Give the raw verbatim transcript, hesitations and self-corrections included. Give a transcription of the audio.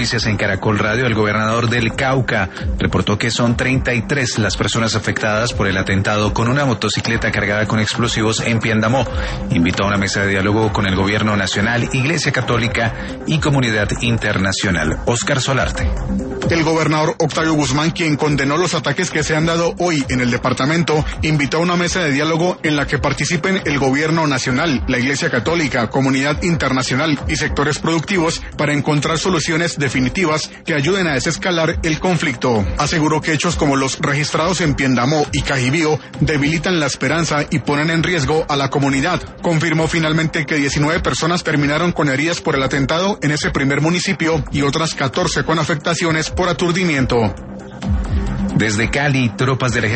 Noticias en Caracol Radio, el gobernador del Cauca reportó que son treinta y tres las personas afectadas por el atentado con una motocicleta cargada con explosivos en Piendamó. Invitó a una mesa de diálogo con el gobierno nacional, Iglesia Católica y comunidad internacional. Oscar Solarte. El gobernador Octavio Guzmán, quien condenó los ataques que se han dado hoy en el departamento, invitó a una mesa de diálogo en la que participen el gobierno nacional, la Iglesia Católica, comunidad internacional y sectores productivos para encontrar soluciones definitivas que ayuden a desescalar el conflicto. Aseguró que hechos como los registrados en Piendamó y Cajibío debilitan la esperanza y ponen en riesgo a la comunidad. Confirmó finalmente que diecinueve personas terminaron con heridas por el atentado en ese primer municipio y otras catorce con afectaciones por aturdimiento. Desde Cali, tropas del ejército